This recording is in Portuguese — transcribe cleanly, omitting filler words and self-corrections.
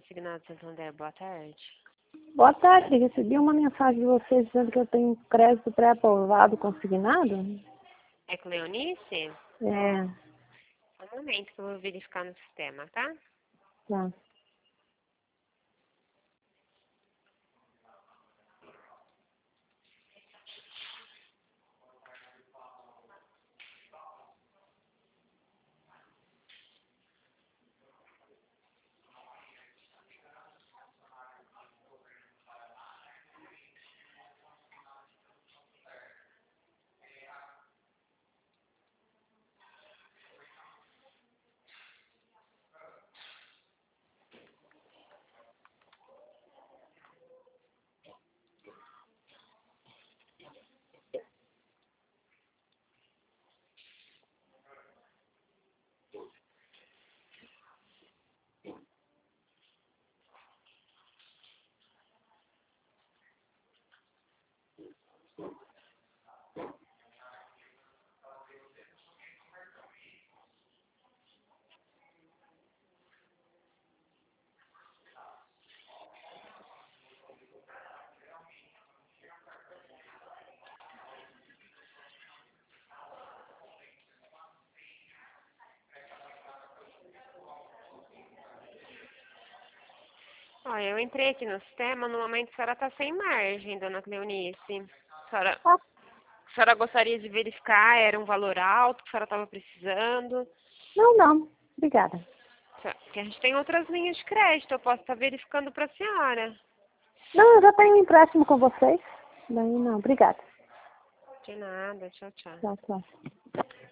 Consignado Santander, boa tarde. Boa tarde, recebi uma mensagem de vocês dizendo que eu tenho crédito pré-aprovado consignado. É com Leonice? É, Só um momento que eu vou verificar no sistema, tá? tá. Ó, eu entrei aqui no sistema, no momento a senhora tá sem margem, dona Cleonice. Ah, A senhora gostaria de verificar, era um valor alto que a senhora estava precisando? não, obrigada. Porque a gente tem outras linhas de crédito, eu posso estar verificando para a senhora. Não, eu já tenho um empréstimo com vocês. Daí não, obrigada. De nada, tchau, tchau. Tchau, tchau.